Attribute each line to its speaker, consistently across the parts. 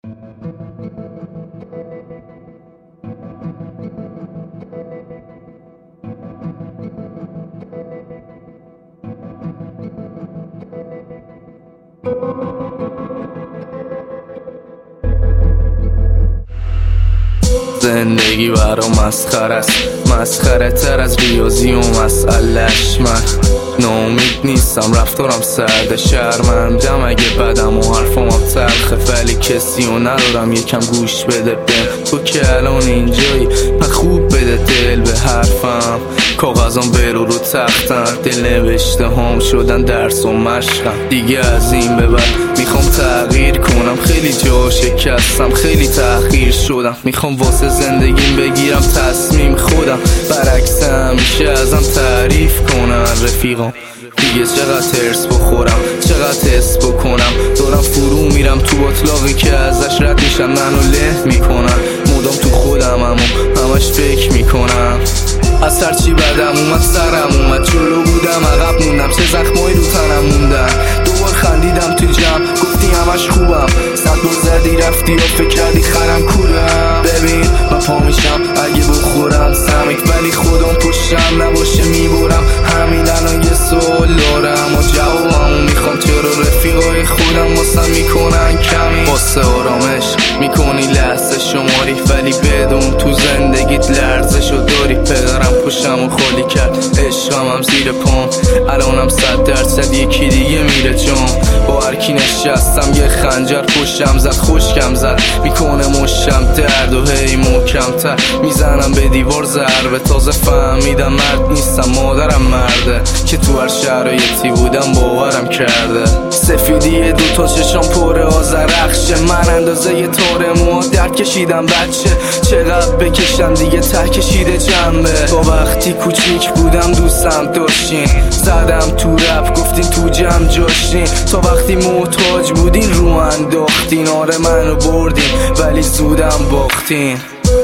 Speaker 1: زندگی برام مسخره است، مسخره تر از ریاضی و مسئله‌اش. من ناامید نیستم، رفتارم سرد، شرمندم اگه بدم و حرفم تلخه، ولی کسی رو ندارم یکم گوش بده بهم. تو که الان اینجایی من خوب بده دل به حرفم، کاغذام برو رو تختم، دل نوشته هم شدن درس و مشقم. دیگه از این به بعد میخوام تغییر کنم، خیلی جا شکستم، خیلی تأخیر شدم، میخوام واسه زندگیم بگیرم تصمیم خودم، برعکس همیشه ازم تعریف کنن رفیقام. دیگه چقدر ترس بخورم، چقدر حس بکنم، دارم فرو میرم تو اطلاقی که ازش رد میشم، منو له میکنن، مدام تو خودم همش فکر میکنم. از هرچی بدم اومد سرم اومد، جلو بودم عقب موندم، چه زخمایی رو تنم موندن. دوبار خندیدم تو جمع گفتی همش خوبم، 100 بار زدی رفتی و فکر کردی خرم کورم. ببین من پا میشم اگه بخورم سمک، ولی خودم پشتم نباشه میبرم. همین الان یه سوال دارم و جوابمو میخوام، چرا رفیقای خودم واسم میکنن کمی؟ واسه آرامش میکنی لحظه شماری، ولی بدون تو زندگیت لرزشو داری. پدرم پشتمو خالی کرد، عشقم هم زیر پام، الانم 100% یکی دیگه میره جام. با هرکی نشستم یه خنجر پشتم زد، خشکم زد میکنه مشتم درد و هی محکم‌تر میزنم به دیوار ضربه. تازه فهمیدم مرد نیستم، مادرم مرده که تو هر شرایطی بودم باورم کرده. سفیدی دوتا چشام پر آذرخشه، من اندازه یه تار مو درد کشیدم بچه، چقدر بکشم دیگه ته کشیده جنبه. تا وقتی کوچیک بودم دوستم داشتین، زدم تو رپ گفتین تو جمع جاشتین، تا وقتی محتاج بودین رو انداختین. آره منو بردین ولی زودم باختین.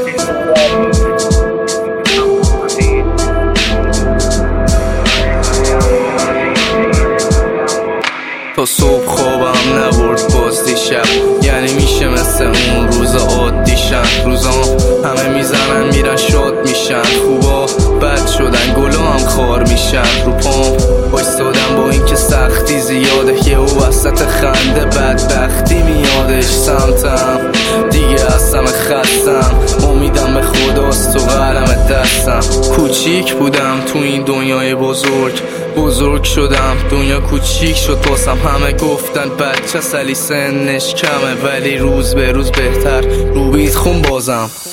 Speaker 1: تا صبح خوابم نبرد باز دیشب، یعنی میشه مثل اون روز عادیشن. روزام همه میزنن میرن شاد میشن، خوبا بد شدن گلا هم خار میشن. رو پام بایستادم با این که سختی زیاده، یه او وسط خنده بدبختی میادش سمتم. دیگه هستم خستم، امیدم به خداست و قلم دستم. کوچیک بودم تو این دنیای بزرگ، بزرگ شدم دنیا کوچیک شد واسم. همه گفتن بچه سلی سنش کمه، ولی روز به روز بهتر رو بیت خون بازم.